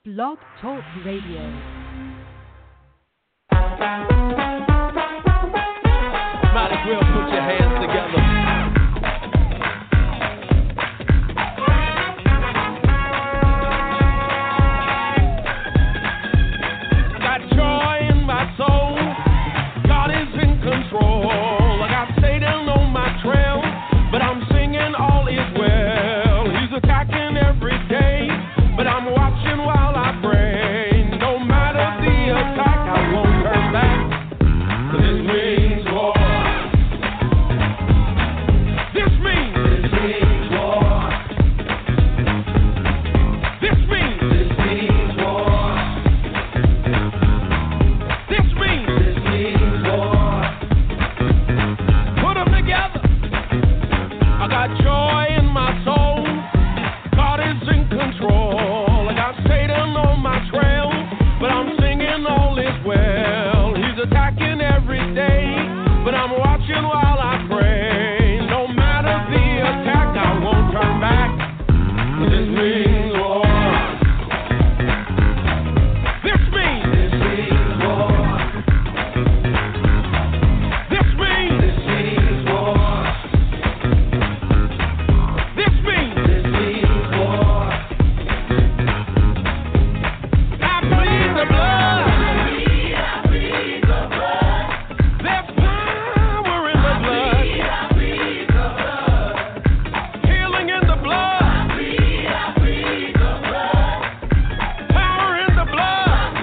Blog Talk Radio. Might as well put your hands together. I got joy in my soul. God is in control. I got Satan on my trail, but I'm singing all is well. He's attacking every day, but I'm watching while I pray. No matter the attack, I won't turn back. This means war. This means war. This means war. This means war. Put them together. I got joy in my soul. God is in control. I got Satan on my trail, but I'm singing all is well. He's attacking every day, but I'm watching while I pray. No matter the attack, I won't turn back. This means war. This means war. This means war. This means war. I bleed the blood. There's power in the blood. Healing in the blood. Power in the blood.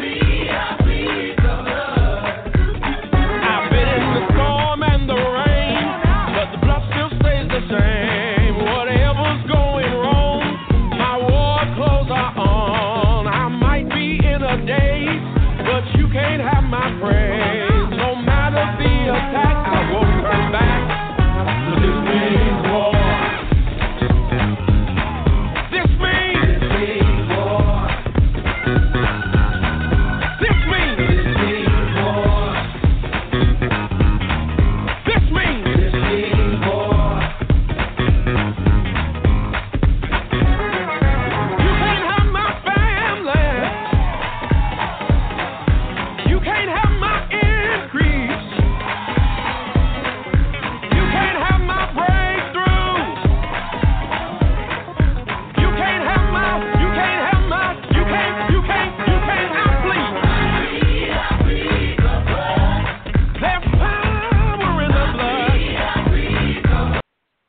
I've been in the storm and the rain, but the blood still stays the same. Whatever's going wrong, my war clothes are on. I might be in a daze, but you can't have my praise. No matter the attack, I won't turn back. This means war. This means war. This means war. This means war. You can't have my family. You can't have my increase. You can't have my breakthrough. You can't have my, you can't have my, you can't, I bleed. There's power in the blood.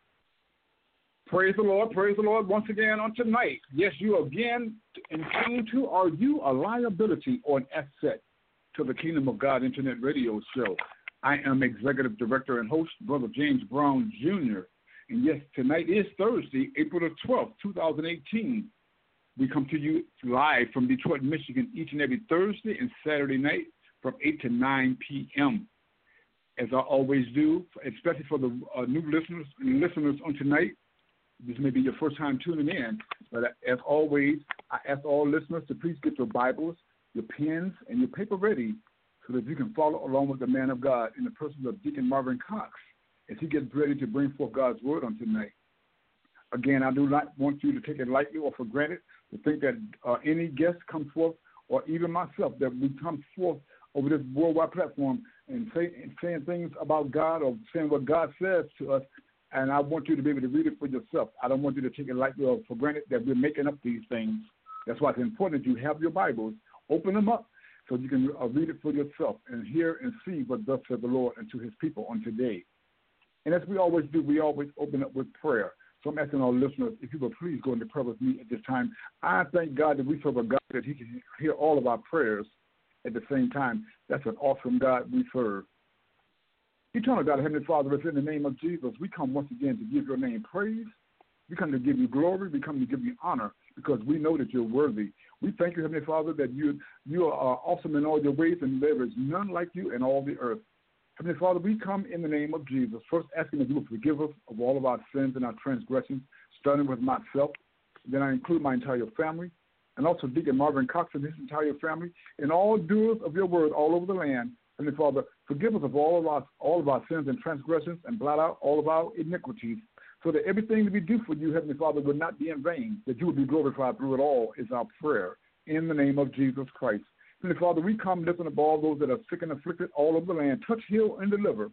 Praise the Lord once again on tonight. Yes, you again in tune to Are You a Liability or an Asset to the Kingdom of God Internet Radio Show. I am Executive Director and host, Brother James Brown Jr. And yes, tonight is Thursday, April the 12th, 2018. We come to you live from Detroit, Michigan each and every Thursday and Saturday night from 8 to 9 p.m. As I always do, especially for the new listeners on tonight. This may be your first time tuning in, but as always, I ask all listeners to please get your Bibles, your pens, and your paper ready so that you can follow along with the man of God in the person of Deacon Marvin Cox as he gets ready to bring forth God's word on tonight. Again, I do not want you to take it lightly or for granted to think that any guest comes forth, or even myself, that we come forth over this worldwide platform and saying things about God or saying what God says to us, and I want you to be able to read it for yourself. I don't want you to take it lightly or for granted that we're making up these things. That's why it's important that you have your Bibles, open them up so you can read it for yourself and hear and see what thus said the Lord unto his people on today. And as we always do, we always open up with prayer. So I'm asking our listeners, if you will please go into prayer with me at this time. I thank God that we serve a God that he can hear all of our prayers at the same time. That's an awesome God we serve. Eternal God, Heavenly Father, it's in the name of Jesus, we come once again to give your name praise. We come to give you glory. We come to give you honor because we know that you're worthy. We thank you, Heavenly Father, that you are awesome in all your ways, and there is none like you in all the earth. Heavenly Father, we come in the name of Jesus, first asking that you will forgive us of all of our sins and our transgressions, starting with myself. Then I include my entire family, and also Deacon Marvin Cox and his entire family, and all doers of your word all over the land. Heavenly Father, forgive us of all of our sins and transgressions, and blot out all of our iniquities, so that everything that we do for you, Heavenly Father, would not be in vain, that you would be glorified through it all is our prayer. in the name of Jesus Christ. Heavenly Father, we come lifting up all those that are sick and afflicted all over the land. Touch, heal, and deliver.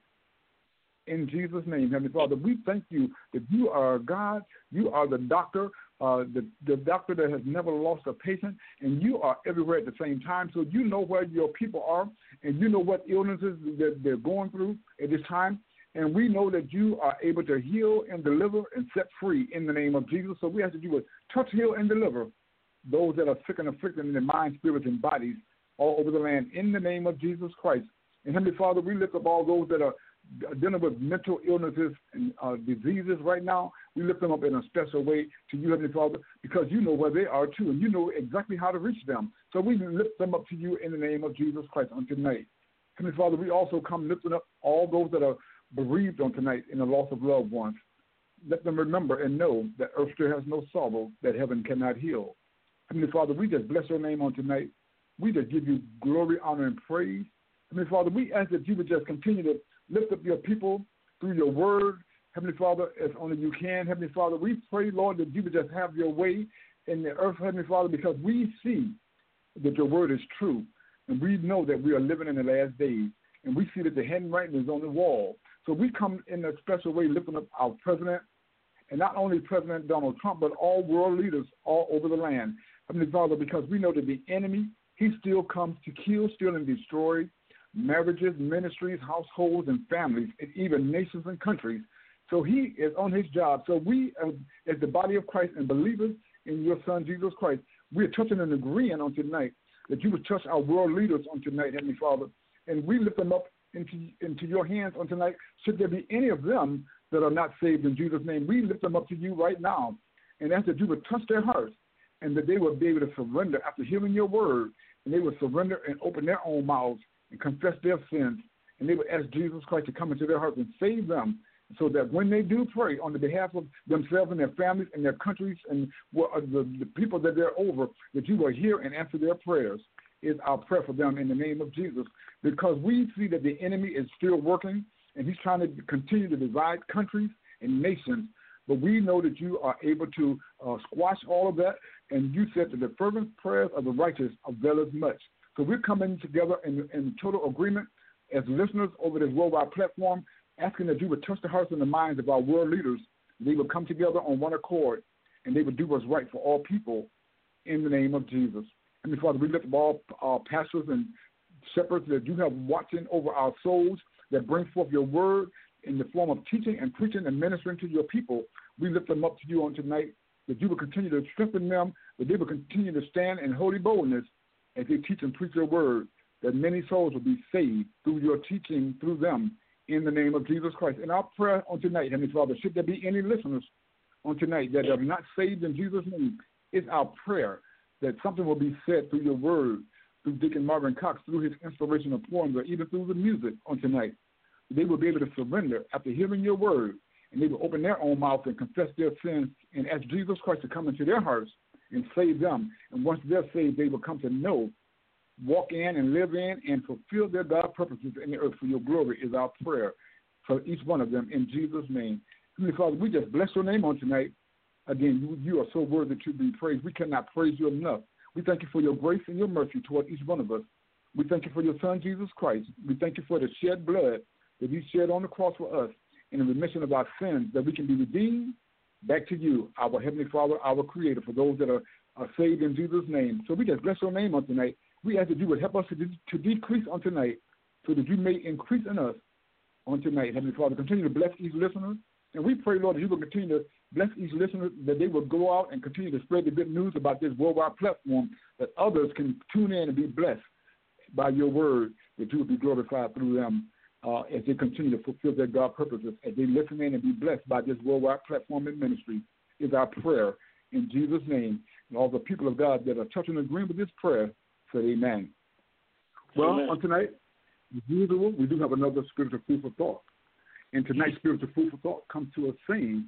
In Jesus' name, Heavenly Father, we thank you that you are God. You are the doctor, the doctor that has never lost a patient, and you are everywhere at the same time. So you know where your people are, and you know what illnesses that they're going through at this time. And we know that you are able to heal and deliver and set free in the name of Jesus. So we have to do is touch, heal, and deliver those that are sick and afflicted in their minds, spirits, and bodies all over the land in the name of Jesus Christ. And Heavenly Father, we lift up all those that are dealing with mental illnesses and diseases right now. We lift them up in a special way to you, Heavenly Father, because you know where they are too, and you know exactly how to reach them. So we lift them up to you in the name of Jesus Christ on tonight. Heavenly Father, we also come lifting up all those that are bereaved on tonight in the loss of loved ones. Let them remember and know that earth still has no sorrow that heaven cannot heal. Heavenly Father, we just bless your name on tonight. We just give you glory, honor, and praise. Heavenly Father, we ask that you would just continue to lift up your people through your word, Heavenly Father, as only you can. Heavenly Father, we pray, Lord, that you would just have your way in the earth, Heavenly Father, because we see that your word is true, and we know that we are living in the last days, and we see that the handwriting is on the wall. So we come in a special way lifting up our president, and not only President Donald Trump, but all world leaders all over the land, Heavenly Father, because we know that the enemy, he still comes to kill, steal, and destroy marriages, ministries, households, and families, and even nations and countries. So he is on his job. So we, as the body of Christ and believers in your Son, Jesus Christ, we are touching and agreeing on tonight that you would touch our world leaders on tonight, Heavenly Father, and we lift them up into your hands on tonight. Should there be any of them that are not saved in Jesus' name, we lift them up to you right now and ask that you would touch their hearts and that they would be able to surrender after hearing your word, and they would surrender and open their own mouths and confess their sins, and they would ask Jesus Christ to come into their hearts and save them, so that when they do pray on the behalf of themselves and their families and their countries and the people that they're over, that you will hear and answer their prayers is our prayer for them in the name of Jesus, because we see that the enemy is still working, and he's trying to continue to divide countries and nations, but we know that you are able to squash all of that, and you said that the fervent prayers of the righteous availeth much. So we're coming together in total agreement as listeners over this worldwide platform, asking that you would touch the hearts and the minds of our world leaders. They would come together on one accord, and they would do what's right for all people in the name of Jesus. And Father, we lift up all our pastors and shepherds that you have watching over our souls that bring forth your word in the form of teaching and preaching and ministering to your people. We lift them up to you on tonight, that you will continue to strengthen them, that they will continue to stand in holy boldness as they teach and preach your word, that many souls will be saved through your teaching through them in the name of Jesus Christ. And our prayer on tonight, Heavenly Father, should there be any listeners on tonight that are not saved in Jesus' name, it's our prayer that something will be said through your word, through Deacon Marvin Cox, through his inspirational poems, or even through the music on tonight. They will be able to surrender after hearing your word, and they will open their own mouth and confess their sins and ask Jesus Christ to come into their hearts and save them. And once they're saved, they will come to know, walk in and live in and fulfill their God purposes in the earth for your glory is our prayer for each one of them in Jesus' name. Heavenly Father, we just bless your name on tonight. Again, you are so worthy to be praised. We cannot praise you enough. We thank you for your grace and your mercy toward each one of us. We thank you for your Son, Jesus Christ. We thank you for the shed blood that he shed on the cross for us in the remission of our sins, that we can be redeemed back to you, our Heavenly Father, our Creator, for those that are saved in Jesus' name. So we just bless your name on tonight. We ask that you would help us to decrease on tonight so that you may increase in us on tonight. Heavenly Father, continue to bless each listener. And we pray, Lord, that you will continue to bless each listener, that they will go out and continue to spread the good news about this worldwide platform, that others can tune in and be blessed by your word, that you will be glorified through them as they continue to fulfill their God purposes, as they listen in and be blessed by this worldwide platform and ministry is our prayer in Jesus' name. And all the people of God that are touching and agreeing with this prayer say amen. Well, amen. On tonight, as usual, we do have another spiritual food for thought. And tonight's spiritual food for thought comes to us saying,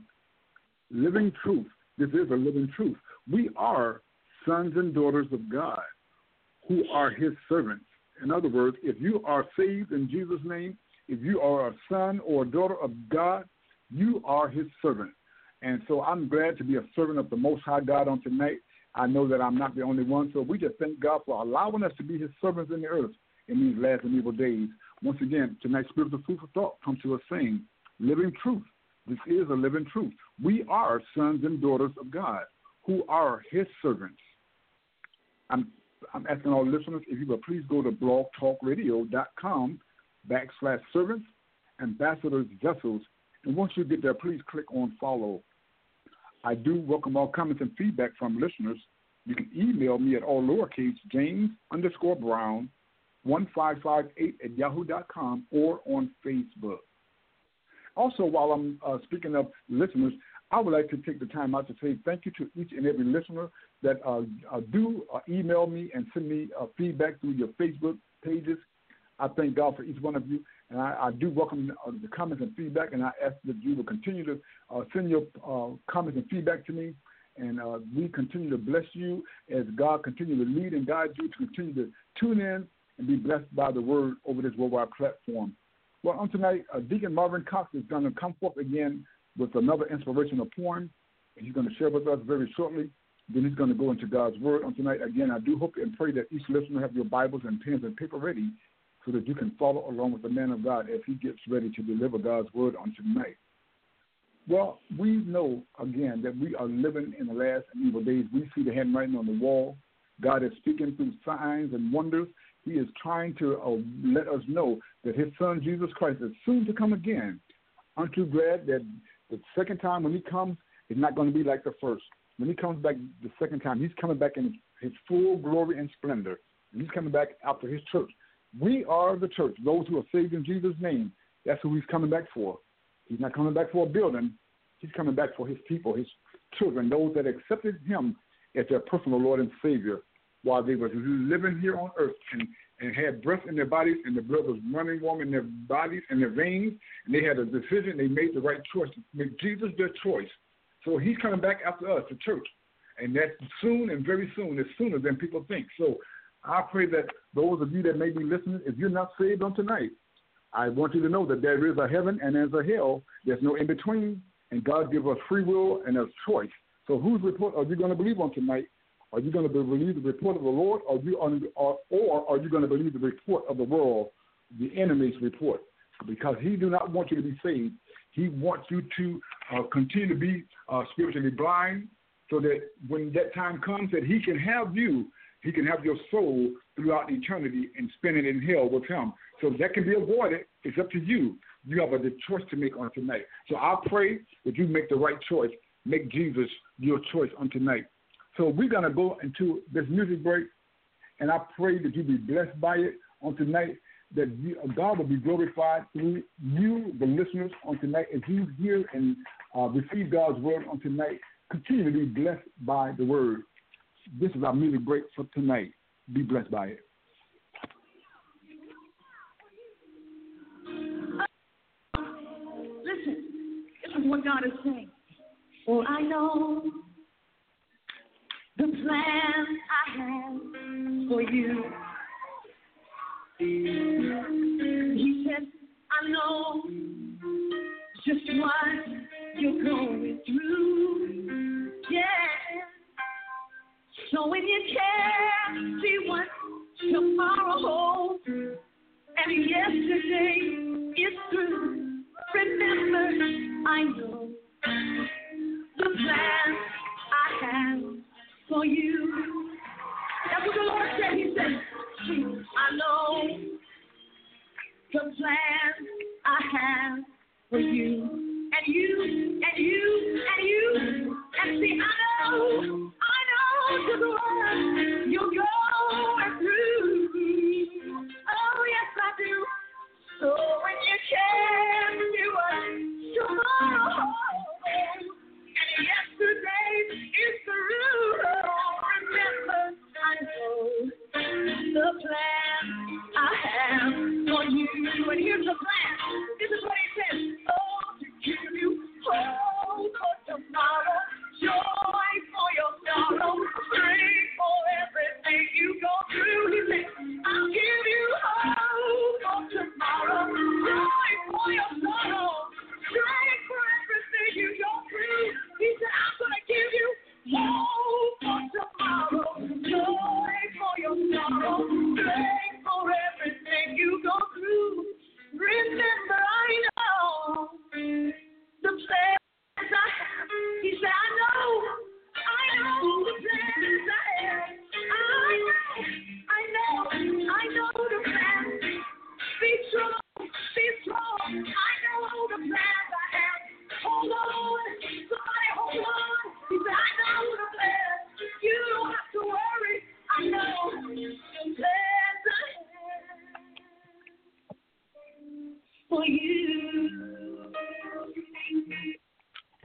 living truth. This is a living truth. We are sons and daughters of God who are his servants. In other words, if you are saved in Jesus' name, if you are a son or a daughter of God, you are his servant. And so I'm glad to be a servant of the Most High God on tonight. I know that I'm not the only one, so we just thank God for allowing us to be his servants in the earth in these last and evil days. Once again, tonight's spiritual food for thought comes to us saying, living truth. This is a living truth. We are sons and daughters of God who are his servants. I'm asking all listeners, if you will please go to blogtalkradio.com/servants, ambassadors, vessels, and once you get there, please click on follow. I do welcome all comments and feedback from listeners. You can email me at all lowercase James_Brown1558@yahoo.com or on Facebook. Also, while I'm speaking of listeners, I would like to take the time out to say thank you to each and every listener that do email me and send me feedback through your Facebook pages. I thank God for each one of you, and I do welcome the comments and feedback, and I ask that you will continue to send your comments and feedback to me, and we continue to bless you as God continue to lead and guide you to continue to tune in and be blessed by the word over this worldwide platform. Well, on tonight, Deacon Marvin Cox is going to come forth again with another inspirational poem, and he's going to share with us very shortly. Then he's going to go into God's word on tonight. Again, I do hope and pray that each listener have your Bibles and pens and paper ready so that you can follow along with the man of God as he gets ready to deliver God's word on tonight. Well, we know, again, that we are living in the last and evil days. We see the handwriting on the wall. God is speaking through signs and wonders. He is trying to let us know that his son, Jesus Christ, is soon to come again. Aren't you glad that the second time when he comes, it's not going to be like the first? When he comes back the second time, he's coming back in his full glory and splendor. And he's coming back after his church. We are the church, those who are saved in Jesus' name. That's who he's coming back for. He's not coming back for a building. He's coming back for his people, his children, those that accepted him as their personal Lord and Savior while they were living here on earth and had breath in their bodies and the blood was running warm in their bodies and their veins, and they had a decision. They made the right choice to make Jesus their choice. So he's coming back after us, the church, and that's soon and very soon, it's sooner than people think. So I pray that those of you that may be listening, if you're not saved on tonight, I want you to know that there is a heaven and there's a hell. There's no in between, and God gives us free will and a choice. So whose report are you going to believe on tonight? Are you going to believe the report of the Lord, or are you going to believe the report of the world, the enemy's report? Because he do not want you to be saved. He wants you to continue to be spiritually blind, so that when that time comes, that he can have you, he can have your soul throughout eternity and spend it in hell with him. So that can be avoided. It's up to you. You have a choice to make on tonight. So I pray that you make the right choice. Make Jesus your choice on tonight. So we're going to go into this music break, and I pray that you be blessed by it on tonight, that God will be glorified through you, the listeners, on tonight. As you hear and receive God's word on tonight, continue to be blessed by the word. This is our music break for tonight. Be blessed by it. Listen, this is what God is saying. For I know the plan I have for you. He said, I know just what you're going through. Yeah. So when you can't see what tomorrow holds, and yesterday is through, remember, I know the plan I have for you. That's what the Lord said. He said, I know the plan I have for you. And you, and you, and you. And see, I know just what you're going through. Oh, yes, I do. So when you can't see what tomorrow holds, and yesterday is through, remember, I know the plan I have for you. And here's the plan. This is what he says. Oh, to give you hope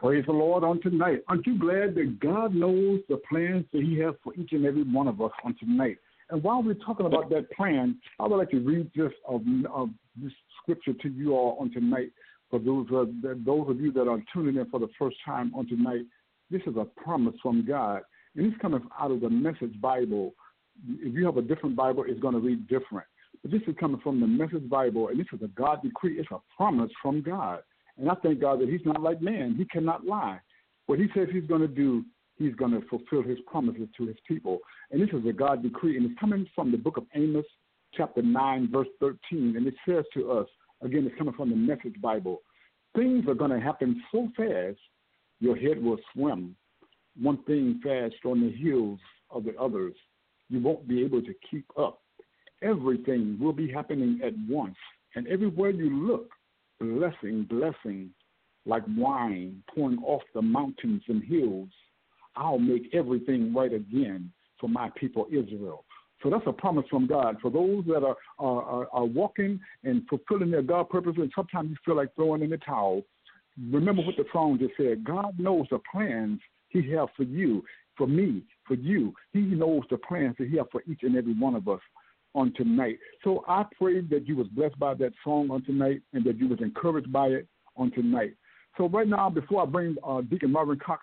Praise the Lord on tonight. Aren't you glad that God knows the plans that he has for each and every one of us on tonight? And while we're talking about that plan, I would like to read just this scripture to you all on tonight. For those of you that are tuning in for the first time on tonight, this is a promise from God. And it's coming out of the Message Bible. If you have a different Bible, it's going to read different. But this is coming from the Message Bible, and this is a God decree. It's a promise from God. And I thank God that he's not like man. He cannot lie. What he says he's going to do, he's going to fulfill his promises to his people. And this is a God decree, and it's coming from the book of Amos, chapter 9, verse 13. And it says to us, again, it's coming from the Message Bible, things are going to happen so fast, your head will swim. One thing fast on the heels of the others. You won't be able to keep up. Everything will be happening at once. And everywhere you look, blessing, blessing, like wine pouring off the mountains and hills. I'll make everything right again for my people Israel. So that's a promise from God. For those that are walking and fulfilling their God purposes, and sometimes you feel like throwing in the towel, remember what the song just said. God knows the plans he has for you, for me, for you. He knows the plans that he has for each and every one of us on tonight. So I pray that you was blessed by that song on tonight and that you was encouraged by it on tonight. So right now, before I bring Deacon Marvin Cox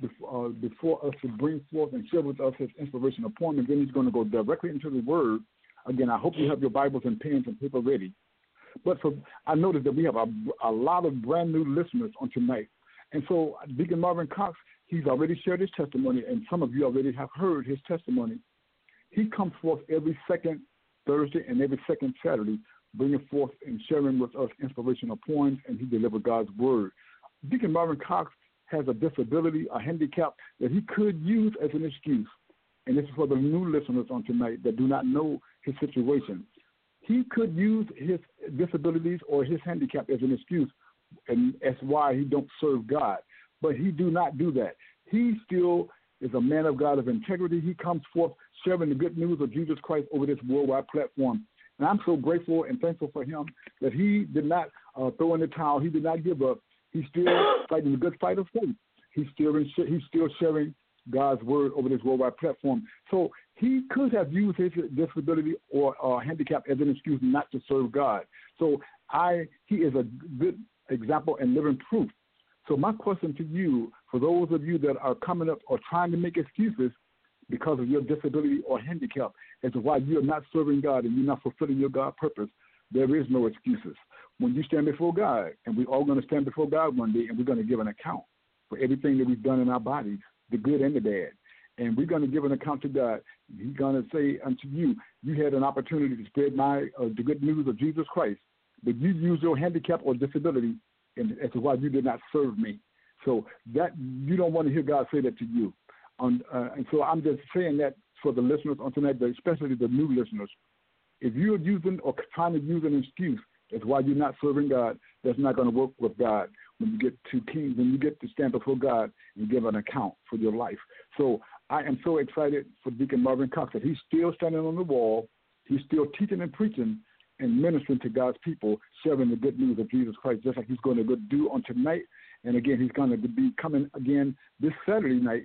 before us to bring forth and share with us his inspirational poem, and then he's going to go directly into the Word. Again, I hope you have your Bibles and pens and paper ready. But I noticed that we have a lot of brand new listeners on tonight. And so Deacon Marvin Cox, he's already shared his testimony, and some of you already have heard his testimony. He comes forth every second Thursday and every second Saturday, bringing forth and sharing with us inspirational poems, and he delivers God's Word. Deacon Marvin Cox has a disability, a handicap that he could use as an excuse. And this is for the new listeners on tonight that do not know his situation. He could use his disabilities or his handicap as an excuse, and that's why he don't serve God. But he do not do that. He still is a man of God of integrity. He comes forth sharing the good news of Jesus Christ over this worldwide platform. And I'm so grateful and thankful for him that he did not throw in the towel. He did not give up. He's still fighting the good fight of faith. He's still sharing God's Word over this worldwide platform. So he could have used his disability or handicap as an excuse not to serve God. So he is a good example and living proof. So my question to you, for those of you that are coming up or trying to make excuses because of your disability or handicap as to why you're not serving God and you're not fulfilling your God purpose, there is no excuses. When you stand before God, and we're all going to stand before God one day, and we're going to give an account for everything that we've done in our bodies, the good and the bad. And we're going to give an account to God. He's going to say unto you, you had an opportunity to spread the good news of Jesus Christ, but you used your handicap or disability as to why you did not serve me. So that you don't want to hear God say that to you. And so I'm just saying that for the listeners on tonight, especially the new listeners. If you're using or trying to use an excuse as why you're not serving God, that's not going to work with God when you get to Kings, when you get to stand before God and give an account for your life. So I am so excited for Deacon Marvin Cox that he's still standing on the wall. He's still teaching and preaching and ministering to God's people, sharing the good news of Jesus Christ, just like he's going to go do on tonight. And again, he's going to be coming again this Saturday night,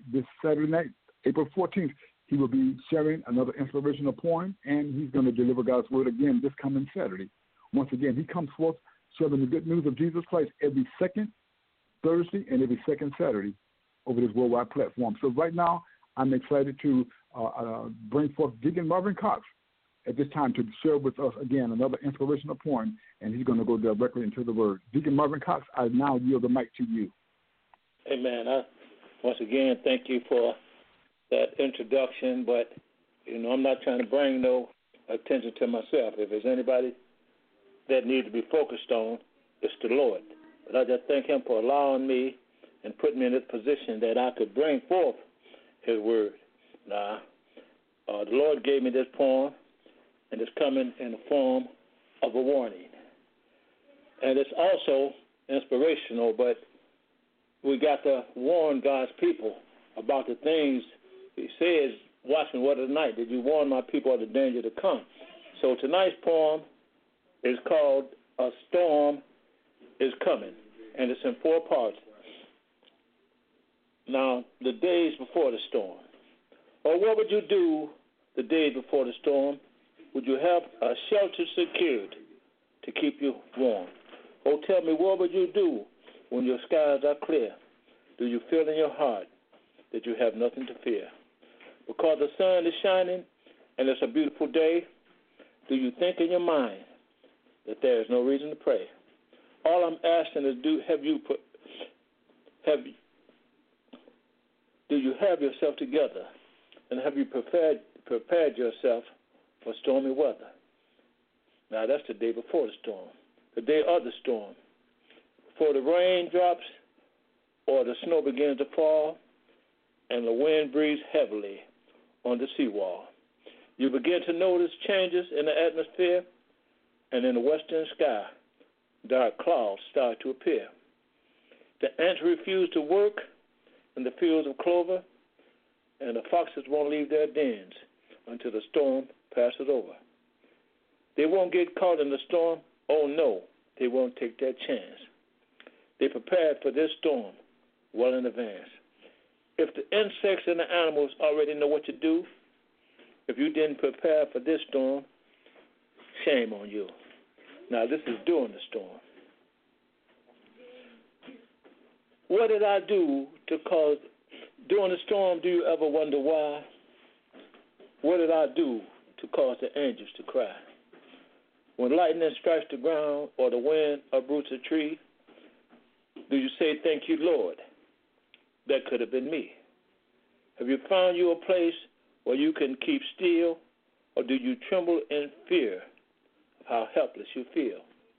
April 14th. He will be sharing another inspirational poem, and he's going to deliver God's Word again this coming Saturday. Once again, he comes forth sharing the good news of Jesus Christ every second Thursday and every second Saturday over this worldwide platform. So right now, I'm excited to bring forth Deacon Marvin Cox at this time to share with us again another inspirational poem, and he's going to go directly into the Word. Deacon Marvin Cox, I now yield the mic to you. Amen. Once again, thank you for that introduction, but, I'm not trying to bring no attention to myself. If there's anybody that needs to be focused on, it's the Lord. But I just thank him for allowing me and putting me in this position that I could bring forth his Word. Now, the Lord gave me this poem, and it's coming in the form of a warning. And it's also inspirational, but we got to warn God's people about the things he says, watching what of the night, did you warn my people of the danger to come? So tonight's poem is called A Storm is Coming, and it's in 4 parts. Now, the days before the storm. Or what would you do the days before the storm? Would you have a shelter secured to keep you warm? Or tell me, what would you do when your skies are clear? Do you feel in your heart that you have nothing to fear? Because the sun is shining and it's a beautiful day, do you think in your mind that there is no reason to pray? All I'm asking is, do you have yourself together, and have you prepared yourself for stormy weather? Now, that's the day before the storm. The day of the storm. Before the rain drops or the snow begins to fall and the wind breathes heavily on the seawall, you begin to notice changes in the atmosphere, and in the western sky, dark clouds start to appear. The ants refuse to work in the fields of clover, and the foxes won't leave their dens until the storm passes over. They won't get caught in the storm. Oh, no, they won't take that chance. They prepared for this storm well in advance. If the insects and the animals already know what to do, if you didn't prepare for this storm, shame on you. Now, this is during the storm. What did I do to cause, during the storm, do you ever wonder why? What did I do to cause the angels to cry? When lightning strikes the ground or the wind uproots a tree, do you say, thank you, Lord? That could have been me. Have you found you a place where you can keep still, or do you tremble in fear of how helpless you feel?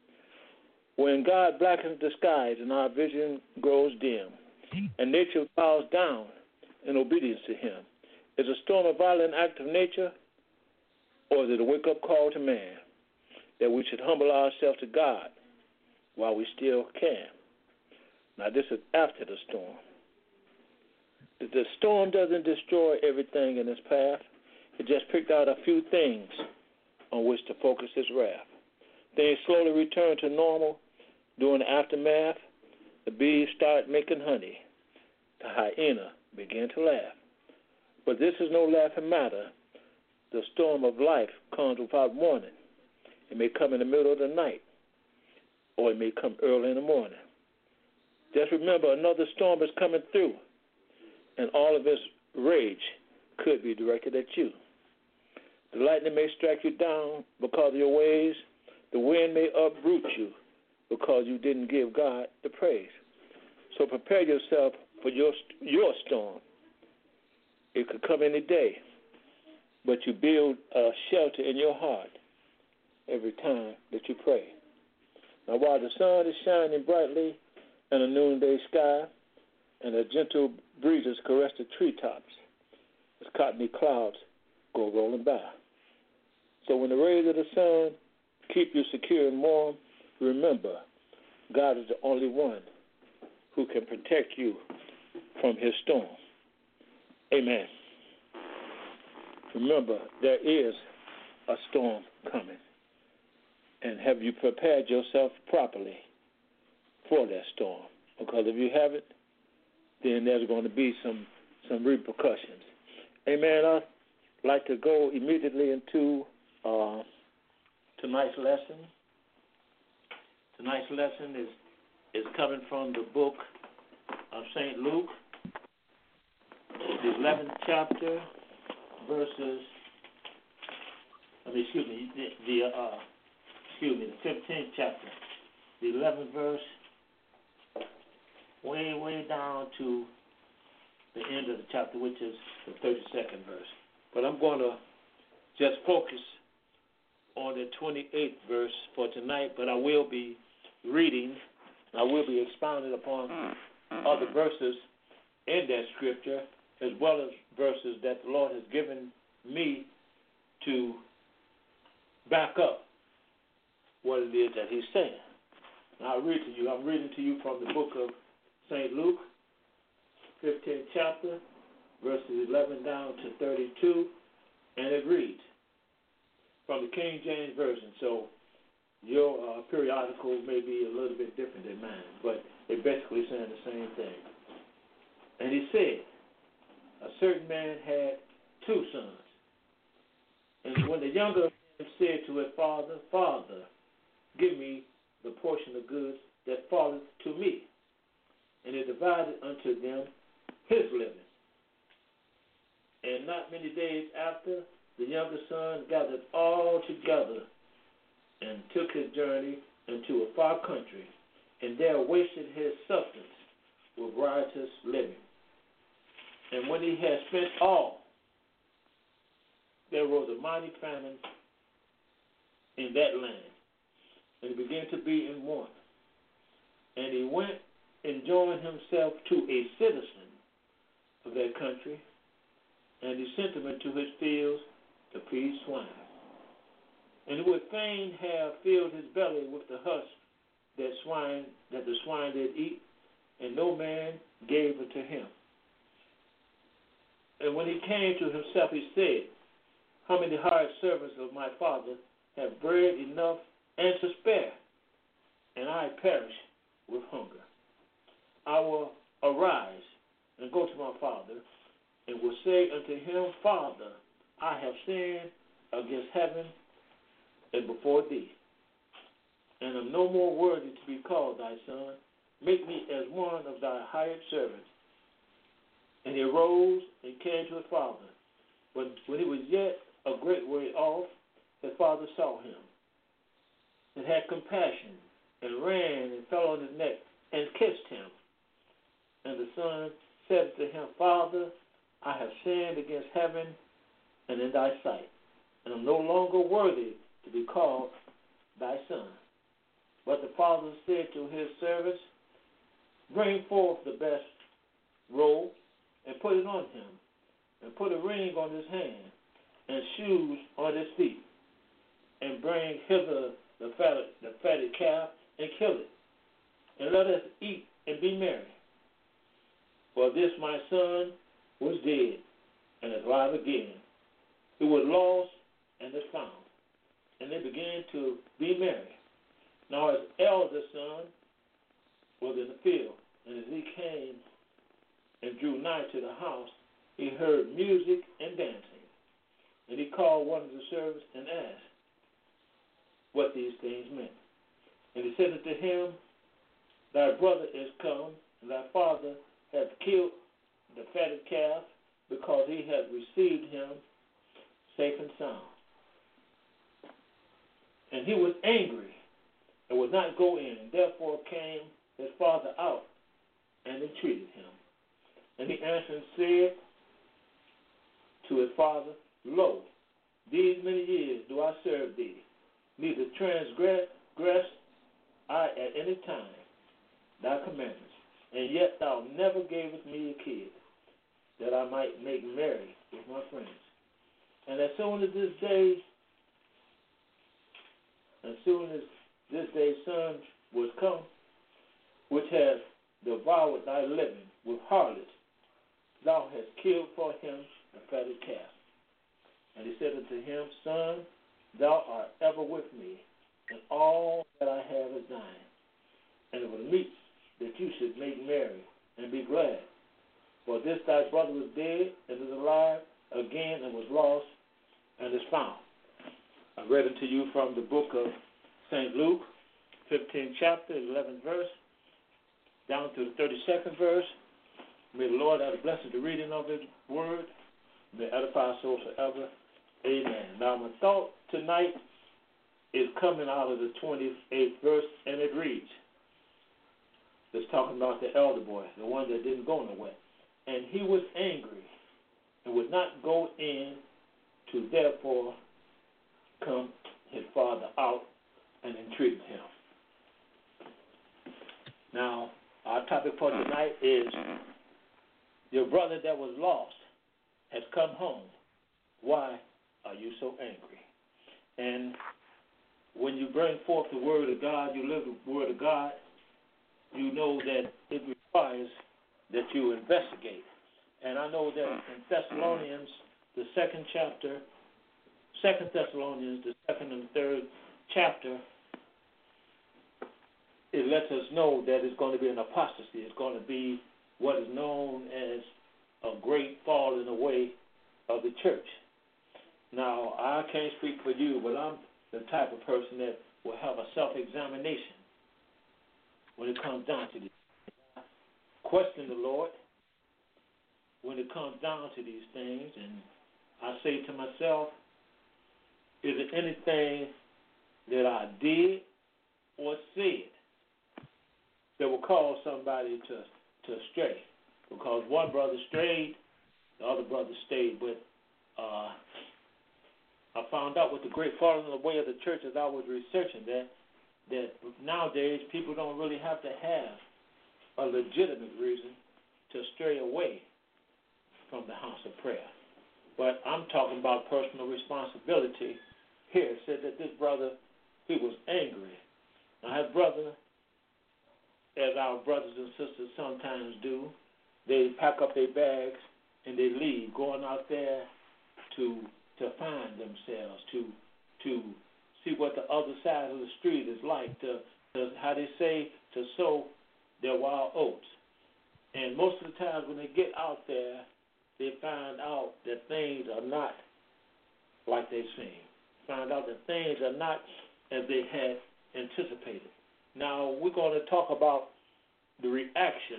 When God blackens the skies and our vision grows dim, and nature bows down in obedience to him, is a storm a violent act of nature, or is it a wake-up call to man that we should humble ourselves to God while we still can? Now, this is after the storm. The storm doesn't destroy everything in its path. It just picked out a few things on which to focus its wrath. Things slowly return to normal. During the aftermath, the bees start making honey. The hyena began to laugh. But this is no laughing matter. The storm of life comes without warning. It may come in the middle of the night, or it may come early in the morning. Just remember, another storm is coming through, and all of its rage could be directed at you. The lightning may strike you down because of your ways. The wind may uproot you because you didn't give God the praise. So prepare yourself for your storm. It could come any day, but you build a shelter in your heart every time that you pray. Now, while the sun is shining brightly in a noonday sky, and the gentle breezes caress the treetops, as cottony clouds go rolling by. So when the rays of the sun keep you secure and warm, remember, God is the only one who can protect you from his storm. Amen. Remember, there is a storm coming. And have you prepared yourself properly for that storm? Because if you haven't, then there's going to be some repercussions. Amen. I'd like to go immediately into tonight's lesson. Tonight's lesson is coming from the book of St. Luke, the 11th chapter, verses, the 15th chapter, the 11th verse, way down to the end of the chapter, which is the 32nd verse. But I'm going to just focus on the 28th verse for tonight, but I will be reading, I will be expounding upon other verses in that scripture, as well as verses that the Lord has given me to back up what it is that he's saying. Now, I'll read to you. I'm reading to you from the book of St. Luke, 15th chapter, verses 11 down to 32, and it reads from the King James Version. So your periodical may be a little bit different than mine, but they're basically saying the same thing. And he said, a certain man had 2 sons. And when the younger man said to his father, Father, give me the portion of goods that falleth to me. And he divided unto them his living. And not many days after, the younger son gathered all together and took his journey into a far country, and there wasted his substance with riotous living. And when he had spent all, there arose a mighty famine in that land, and he began to be in want. And he went and joined himself to a citizen of that country, and he sent him into his fields to feed swine. And he would fain have filled his belly with the husk that the swine did eat, and no man gave it to him. And when he came to himself, he said, how many hired servants of my father have bread enough and to spare, and I perish with hunger? I will arise and go to my father, and will say unto him, Father, I have sinned against heaven and before thee, and am no more worthy to be called thy son. Make me as one of thy hired servants. And he arose and came to his father. But when he was yet a great way off, his father saw him, and had compassion, and ran and fell on his neck, and kissed him. And the son said to him, Father, I have sinned against heaven and in thy sight, and am no longer worthy to be called thy son. But the father said to his servants, bring forth the best robe, and put it on him, and put a ring on his hand, and shoes on his feet, and bring hither the fatted calf, and kill it, and let us eat and be merry. For this my son was dead, and is alive again. He was lost, and is found. And they began to be merry. Now his eldest son was in the field, and as he came and drew nigh to the house, he heard music and dancing. And he called one of the servants and asked what these things meant. And he said unto him, thy brother is come, and thy father hath killed the fatted calf, because he hath received him safe and sound. And he was angry, and would not go in, and therefore came his father out and entreated him. And he answered and said to his father, Lo, these many years do I serve thee, neither transgress I at any time thy commandments, and yet thou never gavest me a kid, that I might make merry with my friends. And as soon as this day's son was come, which hath devoured thy living with harlots, thou hast killed for him the fatted calf. And he said unto him, Son, thou art ever with me, and all that I have is thine. And it was meet that you should make merry and be glad. For this thy brother was dead and is alive again, and was lost and is found. I read unto you from the book of St. Luke, 15th chapter, 11th verse, down to the 32nd verse. May the Lord add a blessing to the reading of his word. May edify our souls forever. Amen. Now my thought tonight is coming out of the 28th verse, and it reads, it's talking about the elder boy, the one that didn't go nowhere. And he was angry and would not go in, to therefore come his father out and entreated him. Now, our topic for tonight is your brother that was lost has come home. Why are you so angry? And when you bring forth the word of God, you live the word of God, you know that it requires that you investigate. And I know that in Thessalonians, the second chapter, 2 Thessalonians, the second and third chapter, it lets us know that it's going to be an apostasy. It's going to be what is known as a great falling away of the church. Now, I can't speak for you, but I'm the type of person that will have a self-examination when it comes down to this. Question the Lord when it comes down to these things, and I say to myself, is it anything that I did or said that will cause somebody to stray? Because one brother strayed, the other brother stayed. But I found out with the great falling away of the church as I was researching that nowadays people don't really have to have a legitimate reason to stray away from the house of prayer. But I'm talking about personal responsibility here. It said that this brother, he was angry. Now his brother, as our brothers and sisters sometimes do, they pack up their bags and they leave, going out there to find themselves, to see what the other side of the street is like, to how they say, to sow their wild oats. And most of the times when they get out there, they find out that things are not like they seem. Find out that things are not as they had anticipated. Now, we're going to talk about the reaction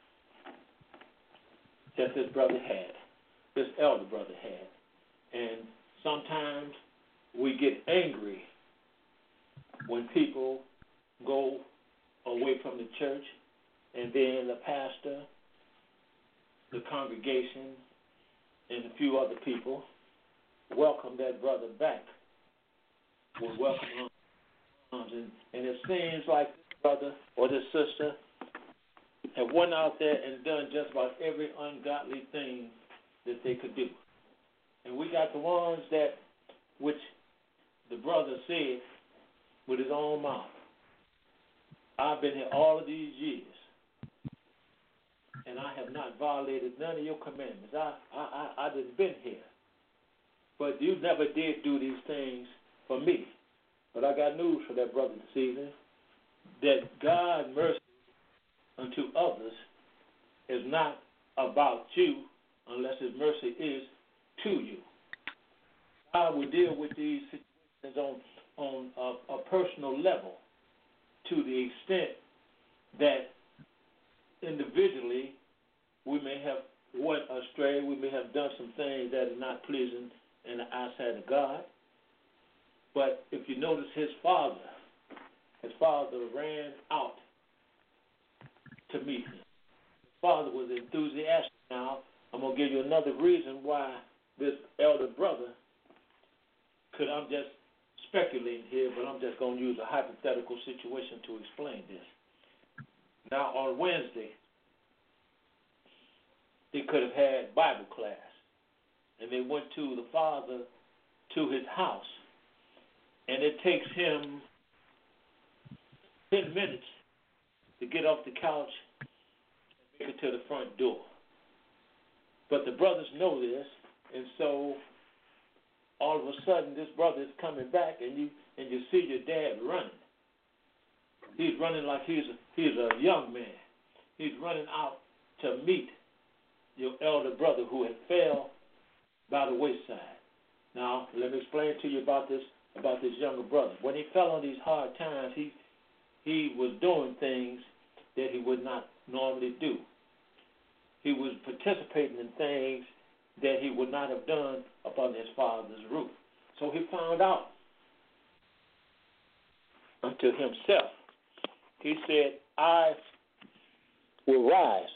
that this brother had, this elder brother had. And sometimes we get angry when people go away from the church, and then the pastor, the congregation, and a few other people welcome that brother back with welcome arms. And it seems like this brother or this sister have went out there and done just about every ungodly thing that they could do. And we got the ones that, which the brother said with his own mouth, I've been here all of these years, and I have not violated none of your commandments. I just been here. But you never did do these things for me. But I got news for that brother this evening, that God's mercy unto others is not about you unless his mercy is to you. God will deal with these situations on a personal level to the extent that individually we may have went astray, we may have done some things that are not pleasing in the eyesight of God. But if you notice his father ran out to meet him. His father was enthusiastic. Now, I'm going to give you another reason why this elder brother I'm just speculating here, but I'm just going to use a hypothetical situation to explain this. Now, on Wednesday, he could have had Bible class, and they went to the father to his house, and it takes him 10 minutes to get off the couch and make it to the front door. But the brothers know this, and so all of a sudden this brother is coming back, and you see your dad running. He's running like he's a young man. He's running out to meet your elder brother who had fell by the wayside. Now, let me explain to you about this younger brother. When he fell on these hard times, he was doing things that he would not normally do. He was participating in things that he would not have done upon his father's roof. So he found out unto himself. He said, I will arise,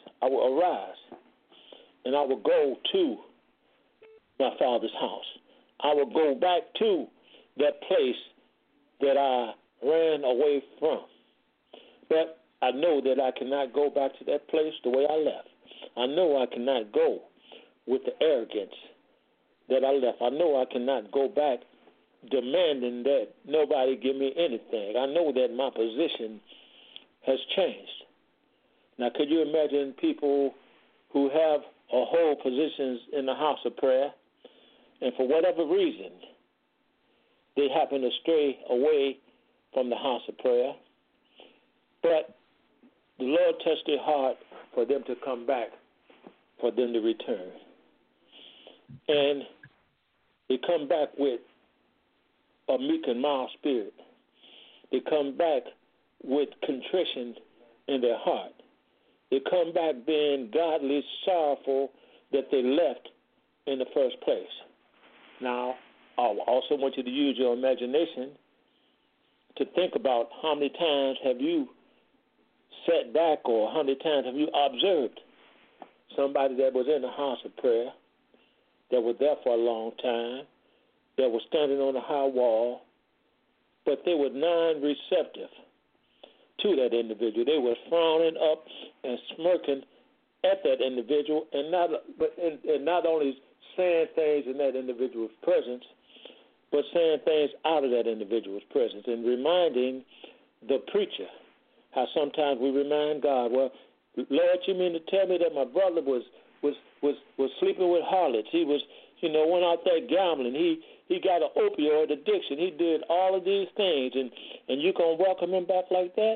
and I will go to my father's house. I will go back to that place that I ran away from. But I know that I cannot go back to that place the way I left. I know I cannot go with the arrogance that I left. I know I cannot go back demanding that nobody give me anything. I know that my position has changed. Now, could you imagine people who have or hold positions in the house of prayer, and for whatever reason, they happen to stray away from the house of prayer, but the Lord touched their heart for them to come back, for them to return. And they come back with a meek and mild spirit. They come back with contrition in their heart. They come back being godly sorrowful that they left in the first place. Now, I also want you to use your imagination to think about how many times have you sat back, or how many times have you observed somebody that was in the house of prayer, that was there for a long time, that was standing on a high wall, but they were non-receptive to that individual. They were frowning up and smirking at that individual, and not only saying things in that individual's presence, but saying things out of that individual's presence, and reminding the preacher how sometimes we remind God, well, Lord, you mean to tell me that my brother was sleeping with harlots? He was, went out there gambling. He got an opioid addiction. He did all of these things, and you gonna welcome him back like that?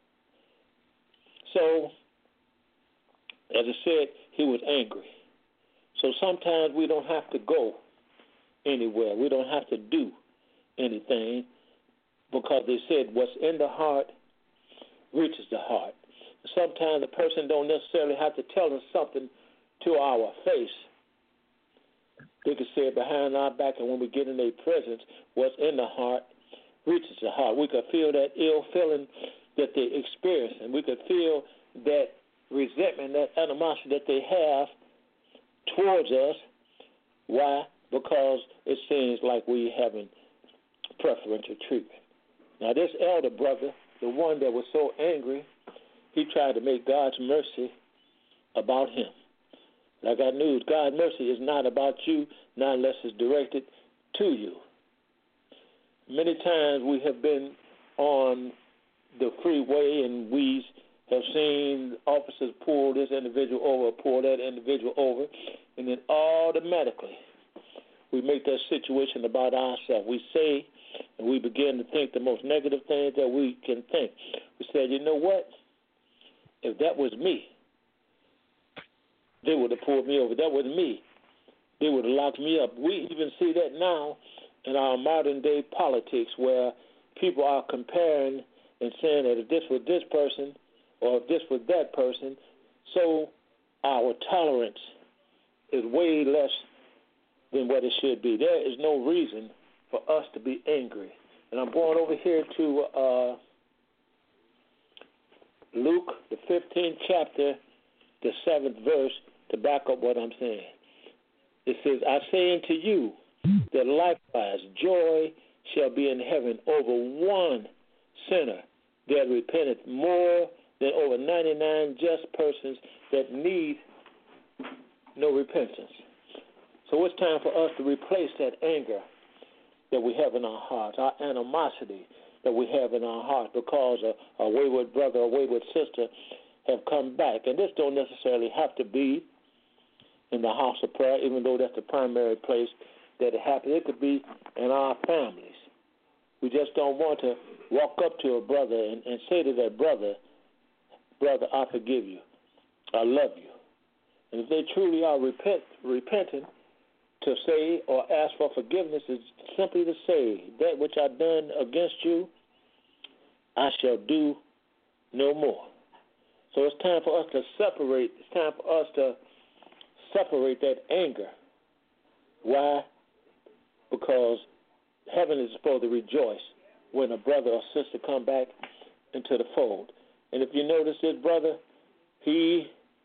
So, as I said, he was angry. So sometimes we don't have to go anywhere. We don't have to do anything, because they said what's in the heart reaches the heart. Sometimes the person don't necessarily have to tell us something to our face. They can say it behind our back, and when we get in their presence, what's in the heart reaches the heart. We could feel that ill feeling that they experience, and we could feel that resentment, that animosity that they have towards us. Why? Because it seems like we having preferential treatment. Now, this elder brother, the one that was so angry, he tried to make God's mercy about him. I got news. God's mercy is not about you, not unless it's directed to you. Many times we have been on the freeway and we have seen officers pull this individual over, pull that individual over, and then automatically we make that situation about ourselves. We say and we begin to think the most negative things that we can think. We said, you know what? If that was me, they would have pulled me over. That was me. They would have locked me up. We even see that now in our modern-day politics, where people are comparing and saying that if this was this person or if this was that person, so our tolerance is way less than what it should be. There is no reason for us to be angry. And I'm going over here to Luke, the 15th chapter, the 7th verse, to back up what I'm saying. It says, I say unto you that likewise joy shall be in heaven over one sinner that repenteth more than over 99 just persons that need no repentance. So it's time for us to replace that anger that we have in our hearts, our animosity that we have in our hearts because a wayward brother or wayward sister have come back. And this don't necessarily have to be in the house of prayer, even though that's the primary place that it happens. It could be in our families. We just don't want to walk up to a brother and say to that brother, brother, I forgive you. I love you. And if they truly are repentant, to say or ask for forgiveness is simply to say, that which I've done against you, I shall do no more. So it's time for us to separate. It's time for us to separate that anger. Why? Because heaven is supposed to rejoice when a brother or sister come back into the fold. And if you notice this brother, the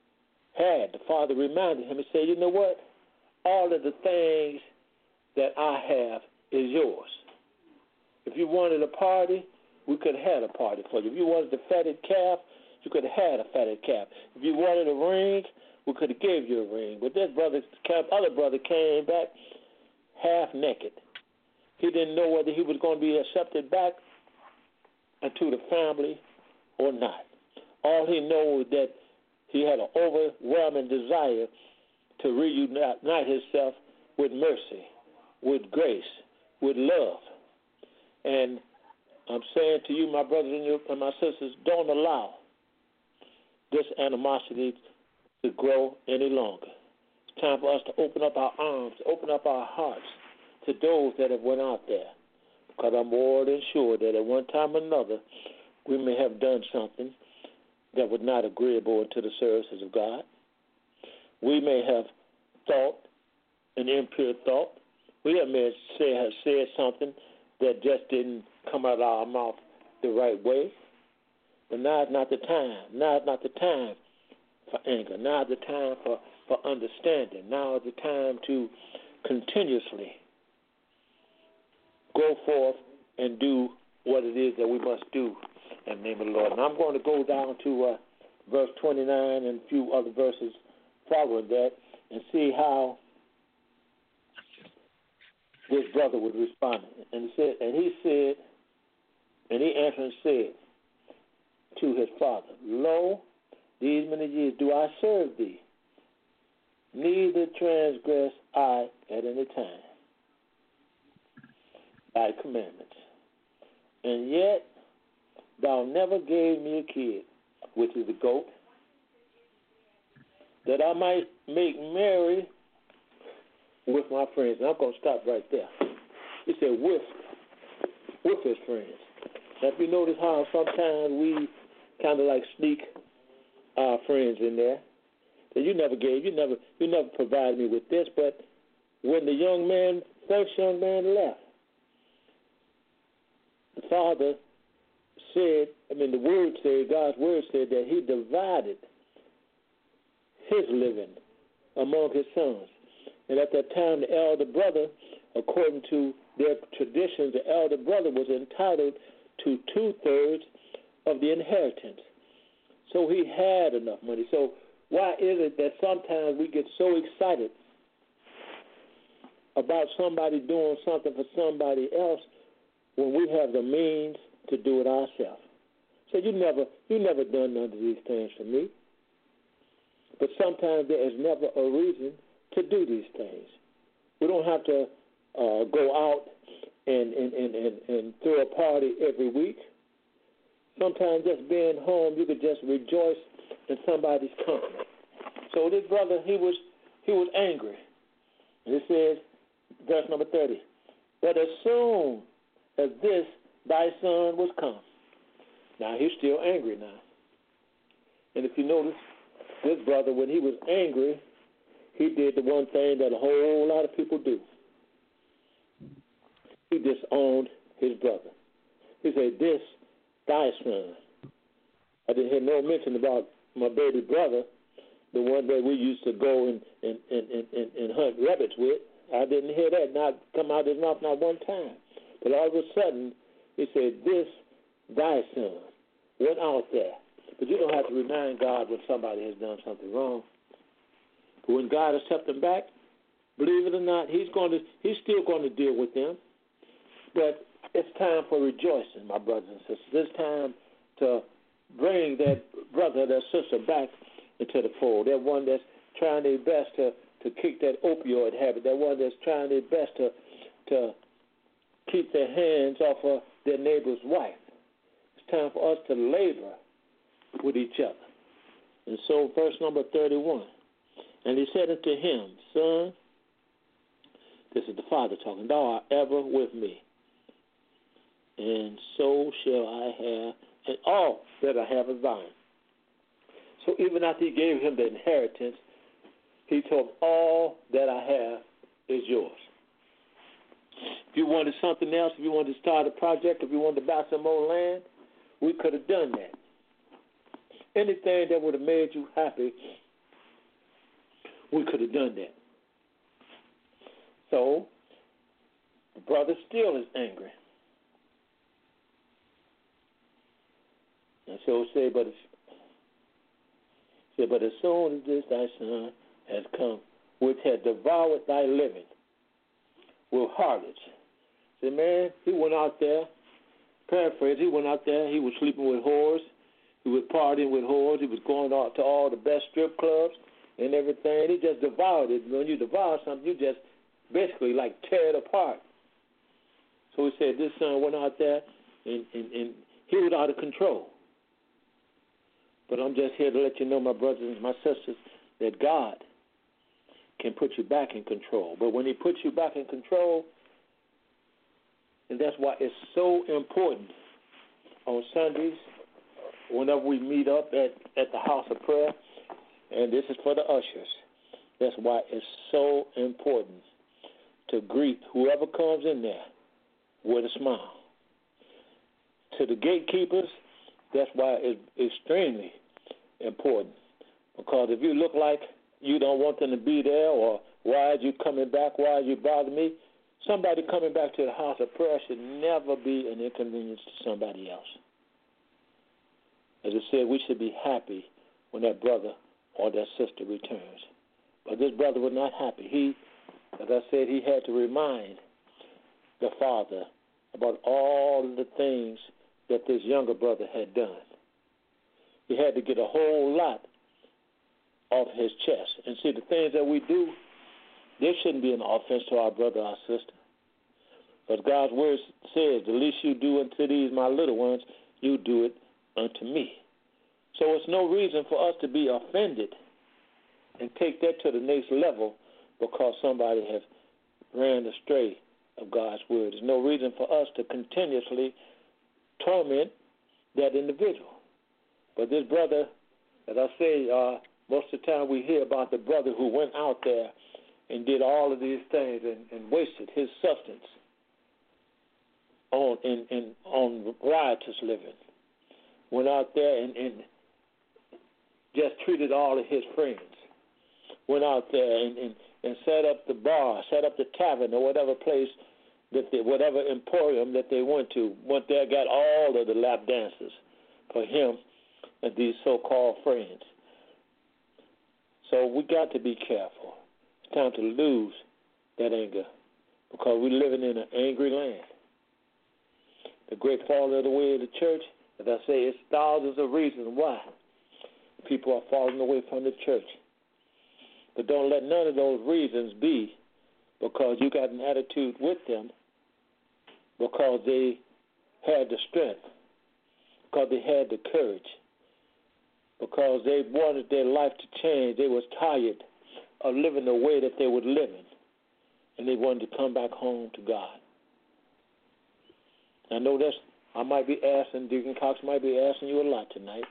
Father reminded him, he said, you know what? All of the things that I have is yours. If you wanted a party, we could have had a party for you. If you wanted the fatted calf, you could have had a fatted calf. If you wanted a ring, we could have gave you a ring. But this other brother came back half naked. He didn't know whether he was going to be accepted back into the family or not. All he knows that he had an overwhelming desire to reunite himself with mercy, with grace, with love. And I'm saying to you, my brothers and my sisters, don't allow this animosity to grow any longer. It's time for us to open up our arms, open up our hearts to those that have went out there. Because I'm more than sure that at one time or another, we may have done something that was not agreeable to the services of God. We may have thought an impure thought. We may have said something that just didn't come out of our mouth the right way. But now is not the time. Now is not the time for anger. Now is the time for understanding. Now is the time to continuously go forth and do what it is that we must do in the name of the Lord. And I'm going to go down to verse 29 and a few other verses following that and see how this brother would respond. And he answered and said to his father, Lo, these many years do I serve thee, neither transgress I at any time thy commandments. And yet thou never gave me a kid, which is a goat, that I might make merry with my friends. And I'm going to stop right there. He said with his friends. Now, if you notice how sometimes we kind of like sneak our friends in there, that you never gave, you never provided me with this. But when the first young man left, the father said, God's word said that he divided his living among his sons. And at that time, the elder brother, according to their traditions, the elder brother was entitled to 2/3 of the inheritance. So he had enough money. So why is it that sometimes we get so excited about somebody doing something for somebody else when we have the means to do it ourselves? So you never done none of these things for me. But sometimes there is never a reason to do these things. We don't have to go out and throw a party every week. Sometimes just being home, you could just rejoice in somebody's company. So this brother, he was angry. And it says, verse number 30, but as soon as this thy son was come. Now he's still angry now. And if you notice, this brother, when he was angry, he did the one thing that a whole lot of people do. He disowned his brother. He said, this thy son. I didn't hear no mention about my baby brother, the one that we used to go and hunt rabbits with. I didn't hear that not come out of his mouth not one time. But all of a sudden, he said, this thy son went out there. But you don't have to remind God when somebody has done something wrong. But when God accepts them back, believe it or not, he's still going to deal with them. But it's time for rejoicing, my brothers and sisters. It's time to bring that brother, that sister back into the fold. That one that's trying their best to kick that opioid habit. That one that's trying their best to keep their hands off of their neighbor's wife. It's time for us to labor with each other. And so verse number 31, and he said unto him, Son, this is the father talking, thou art ever with me, and so shall I have, and all that I have is thine. So even after he gave him the inheritance, he told all that I have is yours. If you wanted something else, if you wanted to start a project, if you wanted to buy some more land, we could have done that. Anything that would have made you happy, we could have done that. So, the brother still is angry. And so say, but as soon as this thy son has come, which had devoured thy living with harlots. Say, man, he went out there, paraphrase, he went out there, he was sleeping with whores, he was partying with whores, he was going out to all the best strip clubs and everything. He just devoured it. When you devour something, you just basically like tear it apart. So he said this son went out there and he was out of control. But I'm just here to let you know, my brothers and my sisters, that God can put you back in control. But when he puts you back in control, and that's why it's so important on Sundays, whenever we meet up at the house of prayer, and this is for the ushers, that's why it's so important to greet whoever comes in there with a smile. To the gatekeepers, that's why it's extremely important. Because if you look like you don't want them to be there, or why are you coming back, why are you bothering me, somebody coming back to the house of prayer should never be an inconvenience to somebody else. As I said, we should be happy when that brother or that sister returns. But this brother was not happy. He, as I said, he had to remind the father about all of the things that this younger brother had done. He had to get a whole lot off his chest. And see, the things that we do, there shouldn't be an offense to our brother or sister. But God's word says, the least you do unto these, my little ones, you do it unto me. So it's no reason for us to be offended and take that to the next level because somebody has ran astray of God's word. There's no reason for us to continuously torment that individual. But this brother, as I say, most of the time we hear about the brother who went out there and did all of these things and wasted his substance on riotous living. Went out there and just treated all of his friends. Went out there and set up the bar, set up the tavern or whatever place, whatever emporium that they went to. Went there, got all of the lap dances for him and these so-called friends. So we got to be careful. It's time to lose that anger because we're living in an angry land. The great fall of the way of the church, as I say, it's thousands of reasons why people are falling away from the church. But don't let none of those reasons be because you got an attitude with them because they had the strength, because they had the courage, because they wanted their life to change. They was tired of living the way that they were living, and they wanted to come back home to God. I know I might be asking, Deacon Cox might be asking you a lot tonight,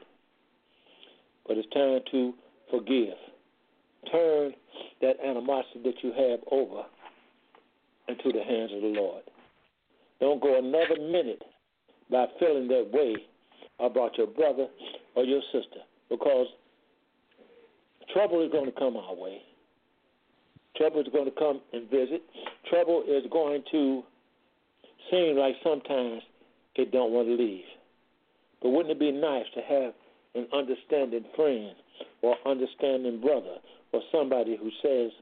but it's time to forgive. Turn that animosity that you have over into the hands of the Lord. Don't go another minute by feeling that way about your brother or your sister, because trouble is going to come our way. Trouble is going to come and visit. Trouble is going to seem like sometimes it don't want to leave. But wouldn't it be nice to have an understanding friend or understanding brother or somebody who says,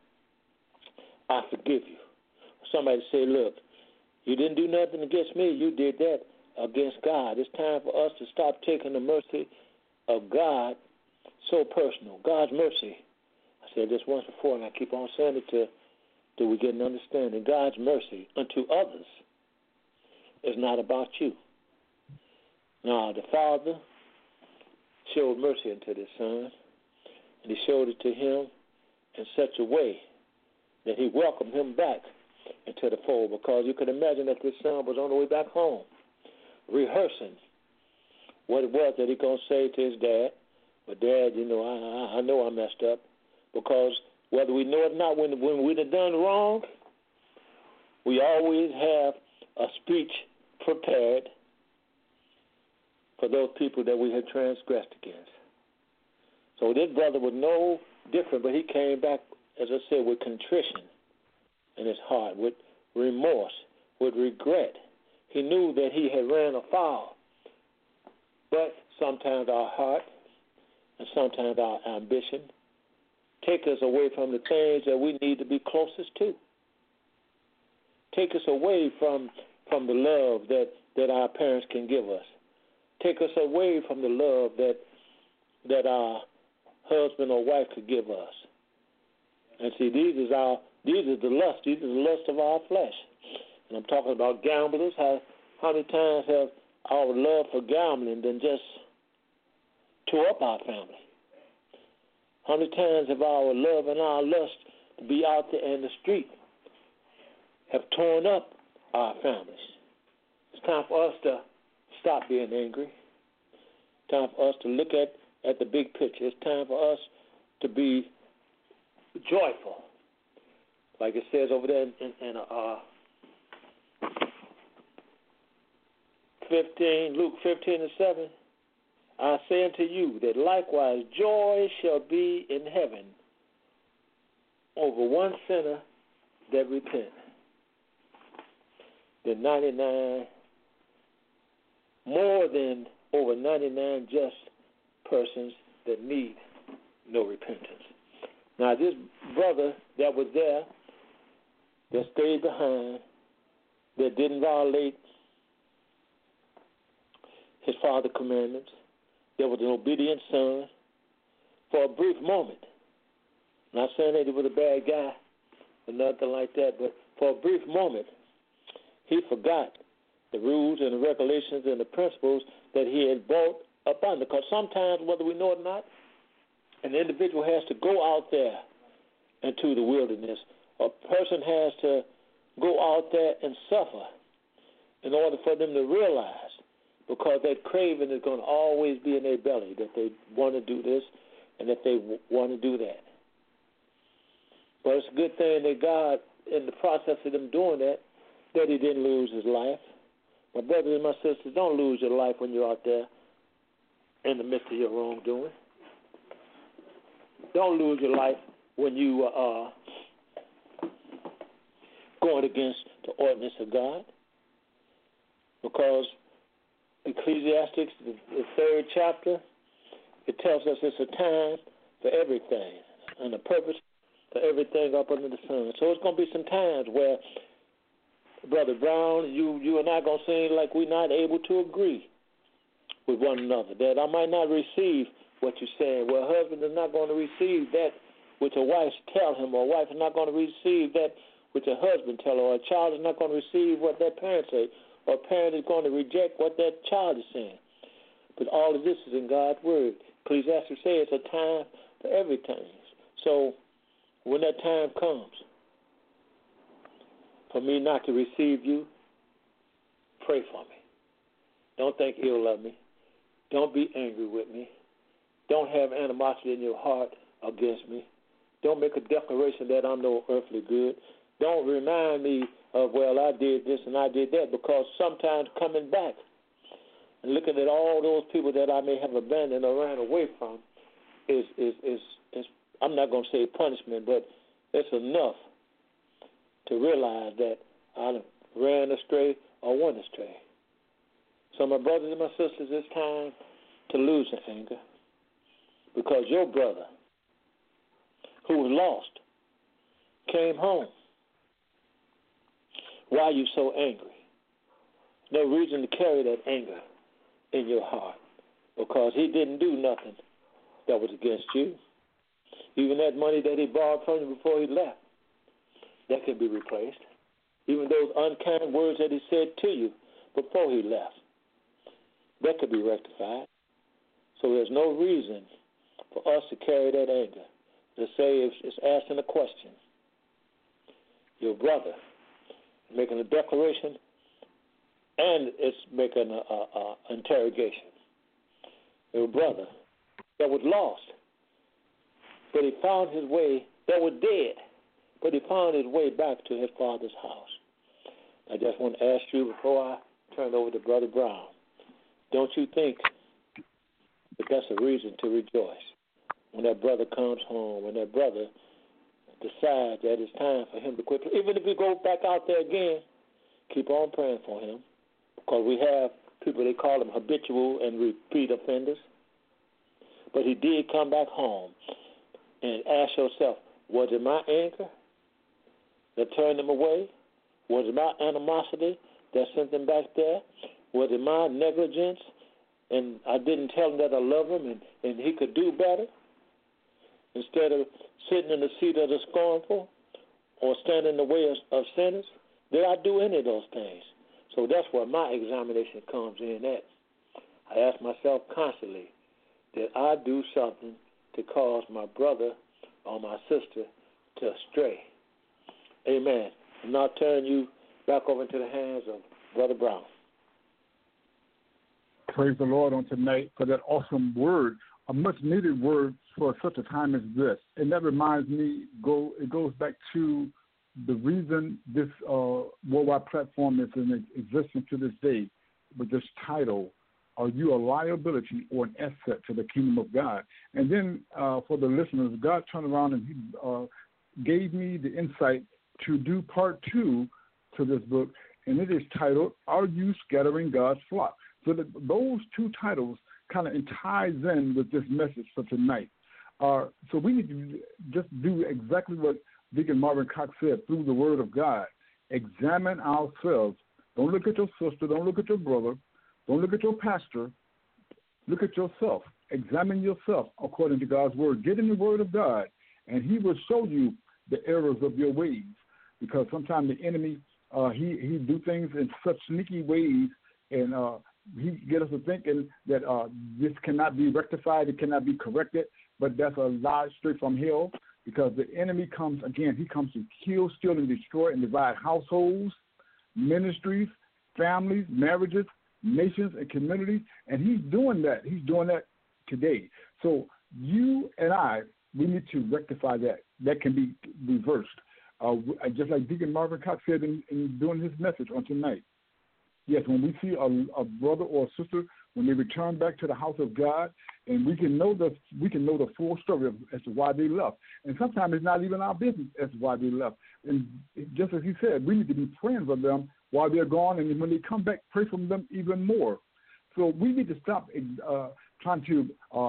I forgive you. Somebody say, look, you didn't do nothing against me. You did that against God. It's time for us to stop taking the mercy of God so personal. God's mercy. I said this once before, and I keep on saying it till we get an understanding. God's mercy unto others is not about you. Now, the Father showed mercy unto the Son, and he showed it to him in such a way that he welcomed him back into the fold, because you can imagine that this son was on the way back home, rehearsing what it was that he going to say to his dad. But Dad, I know I messed up, because whether we know it or not, when we done done wrong, we always have a speech prepared for those people that we had transgressed against. So this brother was no different, but he came back, as I said, with contrition in his heart, with remorse, with regret. He knew that he had ran afoul. But sometimes our heart and sometimes our ambition take us away from the things that we need to be closest to. Take us away from the love that our parents can give us. Take us away from the love that our husband or wife could give us. And see, these are the lust of our flesh. And I'm talking about gamblers. How many times have our love for gambling then just tore up our family? How many times have our love and our lust to be out there in the street have torn up our families? It's time for us to stop being angry. It's time for us to look at the big picture. It's time for us to be joyful. Like it says over there in 15, Luke 15:7, I say unto you that likewise joy shall be in heaven over one sinner that repent, than 99, more than over 99 just persons that need no repentance. Now, this brother that was there, that stayed behind, that didn't violate his father's commandments, that was an obedient son, for a brief moment. Not saying that he was a bad guy or nothing like that, but for a brief moment, he forgot the rules and the regulations and the principles that he had brought up under. Because sometimes, whether we know it or not, an individual has to go out there into the wilderness. A person has to go out there and suffer in order for them to realize, because that craving is going to always be in their belly, that they want to do this and that they want to do that. But it's a good thing that God, in the process of them doing that he didn't lose his life. My brothers and my sisters, don't lose your life when you're out there in the midst of your wrongdoing. Don't lose your life when you are going against the ordinance of God. Because Ecclesiastes, the 3rd chapter, it tells us it's a time for everything and a purpose for everything up under the sun. So it's going to be some times where, Brother Brown, you and I going to seem like we're not able to agree with one another, that I might not receive what you're saying. Well, a husband is not going to receive that which a wife tell him, or a wife is not going to receive that which a husband tell her, or a child is not going to receive what their parents say, or a parent is going to reject what that child is saying. But all of this is in God's word. Ecclesiastes says it's a time for everything. So when that time comes for me not to receive you, pray for me. Don't think ill of me. Don't be angry with me. Don't have animosity in your heart against me. Don't make a declaration that I'm no earthly good. Don't remind me of, well, I did this and I did that, because sometimes coming back and looking at all those people that I may have abandoned or ran away from is I'm not going to say punishment, but it's enough to realize that I ran astray or went astray. So my brothers and my sisters, it's time to lose the anger, because your brother who was lost came home. Why are you so angry? No reason to carry that anger in your heart, because he didn't do nothing that was against you. Even that money that he borrowed from you before he left, that can be replaced. Even those unkind words that he said to you before he left, that could be rectified. So there's no reason for us to carry that anger, to say it's asking a question. Your brother making a declaration, and it's making an interrogation. Your brother that was lost, but he found his way, that was dead, but he found his way back to his father's house. I just want to ask you before I turn it over to Brother Brown, don't you think that that's a reason to rejoice when that brother comes home, when that brother decides that it's time for him to quit? Even if he goes back out there again, keep on praying for him, because we have people, they call them habitual and repeat offenders. But he did come back home. And ask yourself, was it my anger that turned him away? Was it my animosity that sent him back there? Was it my negligence and I didn't tell him that I love him and he could do better? Instead of sitting in the seat of the scornful or standing in the way of sinners, did I do any of those things? So that's where my examination comes in at. I ask myself constantly, that I do something to cause my brother or my sister to stray. Amen. And now turn you back over into the hands of Brother Brown. Praise the Lord on tonight for that awesome word, a much-needed word for such a time as this. And that reminds me, it goes back to the reason this worldwide platform is in existence to this day with this title, Are You a Liability or an Asset to the Kingdom of God? And then for the listeners, God turned around and he gave me the insight to do part 2 to this book, and it is titled, Are You Scattering God's Flock? So that those 2 titles kind of ties in with this message for tonight. So we need to just do exactly what Deacon Marvin Cox said through the Word of God. Examine ourselves. Don't look at your sister. Don't look at your brother. Don't look at your pastor. Look at yourself. Examine yourself according to God's Word. Get in the Word of God, and he will show you the errors of your ways. Because sometimes the enemy, he do things in such sneaky ways, and he get us to thinking that this cannot be rectified, it cannot be corrected, but that's a lie straight from hell, because the enemy comes, again, he comes to kill, steal, and destroy and divide households, ministries, families, marriages, nations, and communities, and he's doing that. He's doing that today. So you and I, we need to rectify that. That can be reversed. Just like Deacon Marvin Cox said in doing his message on tonight. Yes, when we see a brother or a sister, when they return back to the house of God, and we can know the full story as to why they left. And sometimes it's not even our business as to why they left. And just as he said, we need to be praying for them while they're gone, and when they come back, pray for them even more. So we need to stop trying to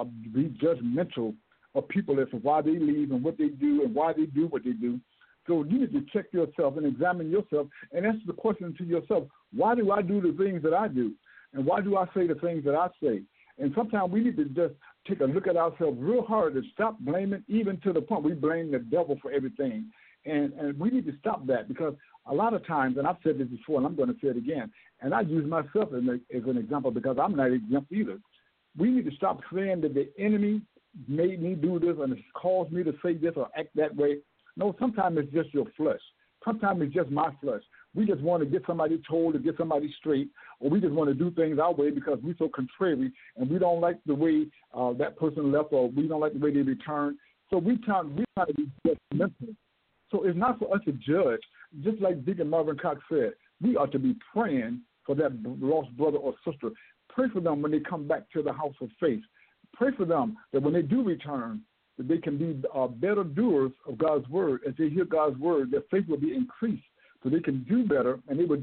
be judgmental of people as to why they leave and what they do and why they do what they do. So you need to check yourself and examine yourself and answer the question to yourself, why do I do the things that I do? And why do I say the things that I say? And sometimes we need to just take a look at ourselves real hard and stop blaming, even to the point we blame the devil for everything. And we need to stop that, because a lot of times, and I've said this before and I'm going to say it again, and I use myself as an example because I'm not exempt either. We need to stop saying that the enemy made me do this and it's caused me to say this or act that way. No, sometimes it's just your flesh. Sometimes it's just my flesh. We just want to get somebody told, or get somebody straight, or we just want to do things our way because we're so contrary and we don't like the way that person left, or we don't like the way they returned. So we try to be judgmental. So it's not for us to judge. Just like Deacon Marvin Cox said, we ought to be praying for that lost brother or sister. Pray for them when they come back to the house of faith. Pray for them that when they do return, that they can be better doers of God's word. As they hear God's word, their faith will be increased so they can do better, and they would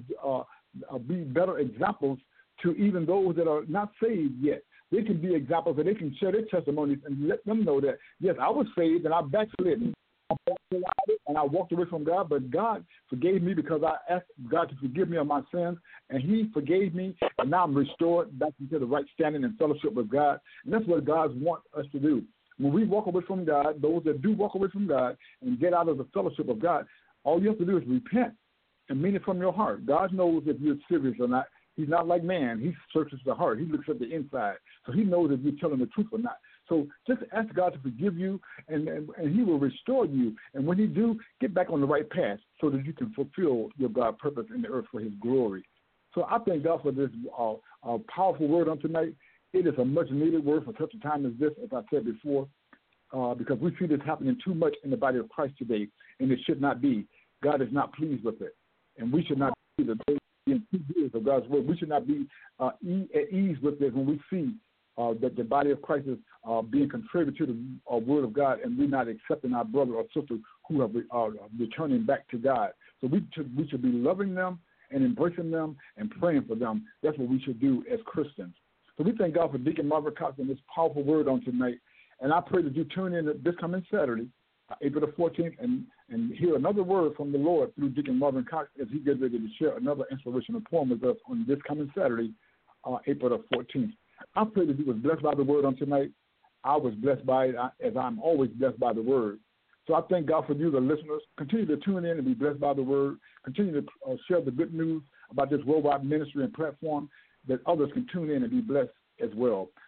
be better examples to even those that are not saved yet. They can be examples, and they can share their testimonies and let them know that, yes, I was saved and I backslid. And I walked away from God, but God forgave me because I asked God to forgive me of my sins, and he forgave me, and now I'm restored back into the right standing and fellowship with God. And that's what God wants us to do. When we walk away from God, those that do walk away from God and get out of the fellowship of God, all you have to do is repent and mean it from your heart. God knows if you're serious or not. He's not like man. He searches the heart. He looks at the inside. So he knows if you're telling the truth or not. So just ask God to forgive you, and he will restore you. And when he do, get back on the right path so that you can fulfill your God purpose in the earth for his glory. So I thank God for this powerful word on tonight. It is a much-needed word for such a time as this, as I said before, because we see this happening too much in the body of Christ today, and it should not be. God is not pleased with it, and we should not be the years of God's word. We should not be at ease with it when we see that the body of Christ is being contrary to the word of God, and we're not accepting our brother or sister who are returning back to God. So we should be loving them and embracing them and praying for them. That's what we should do as Christians. So we thank God for Deacon Marvin Cox and this powerful word on tonight. And I pray that you tune in this coming Saturday, April the 14th, and hear another word from the Lord through Deacon Marvin Cox as he gets ready to share another inspirational poem with us on this coming Saturday, April the 14th. I pray that you was blessed by the word on tonight. I was blessed by it, as I'm always blessed by the word. So I thank God for you, the listeners. Continue to tune in and be blessed by the word. Continue to share the good news about this worldwide ministry and platform, that others can tune in and be blessed as well.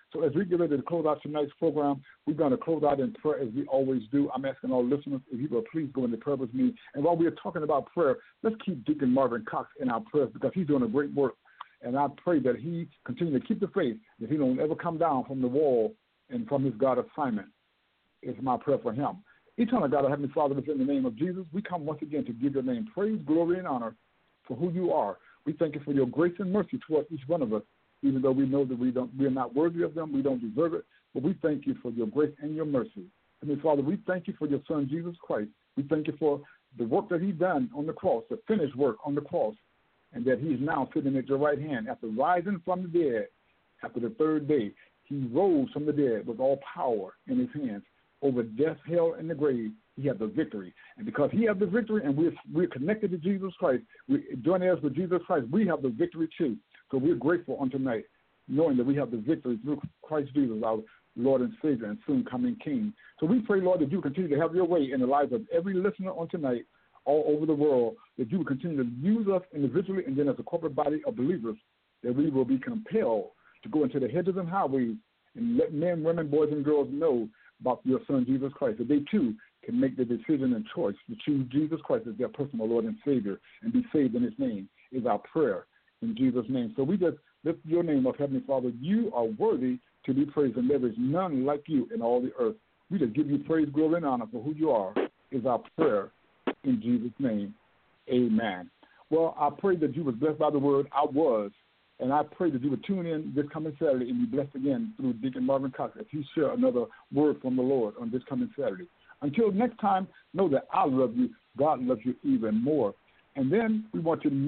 So as we get ready to close out tonight's program, we're going to close out in prayer as we always do. I'm asking all listeners, if you will please go into prayer with me. And while we're talking about prayer, let's keep Deacon Marvin Cox in our prayers because he's doing a great work. And I pray that he continue to keep the faith, that he don't ever come down from the wall and from his God assignment. It's my prayer for him. Eternal God, our Heavenly Father, in the name of Jesus, we come once again to give your name praise, glory, and honor for who you are. We thank you for your grace and mercy toward each one of us, even though we know that we are not worthy of them, we don't deserve it, but we thank you for your grace and your mercy. Heavenly Father, we thank you for your Son, Jesus Christ. We thank you for the work that he done on the cross, the finished work on the cross, and that he is now sitting at your right hand after rising from the dead. After the third day, he rose from the dead with all power in his hands. Over death, hell, and the grave, he had the victory. And because he has the victory and we're connected to Jesus Christ, joining us with Jesus Christ, we have the victory too. So we're grateful on tonight, knowing that we have the victory through Christ Jesus, our Lord and Savior and soon coming King. So we pray, Lord, that you continue to have your way in the lives of every listener on tonight, all over the world, that you will continue to use us individually and then as a corporate body of believers, that we will be compelled to go into the hedges and highways and let men, women, boys, and girls know about your Son, Jesus Christ, that they too can make the decision and choice to choose Jesus Christ as their personal Lord and Savior and be saved in his name is our prayer in Jesus' name. So we just lift your name up, Heavenly Father. You are worthy to be praised, and there is none like you in all the earth. We just give you praise, glory, and honor for who you are is our prayer in Jesus' name. Amen. Well, I pray that you was blessed by the word. I was. And I pray that you would tune in this coming Saturday and be blessed again through Deacon Marvin Cox as he share another word from the Lord on this coming Saturday. Until next time, know that I love you. God loves you even more. And then we want to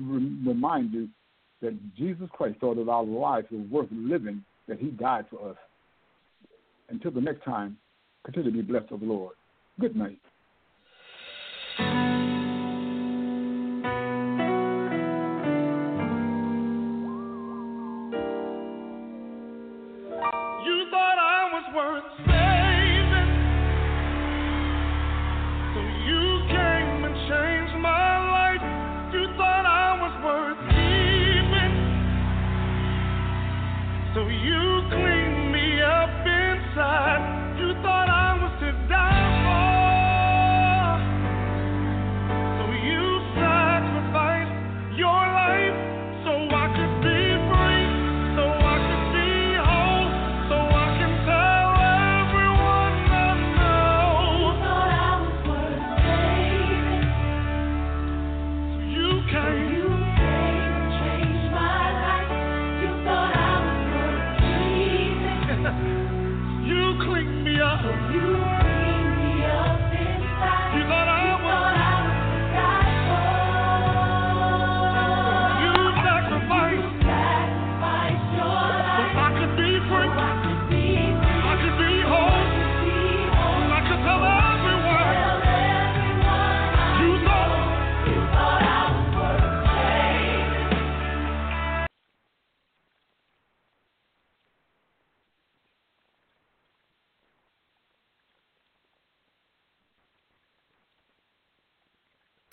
remind you that Jesus Christ thought that our lives were worth living, that he died for us. Until the next time, continue to be blessed of the Lord. Good night.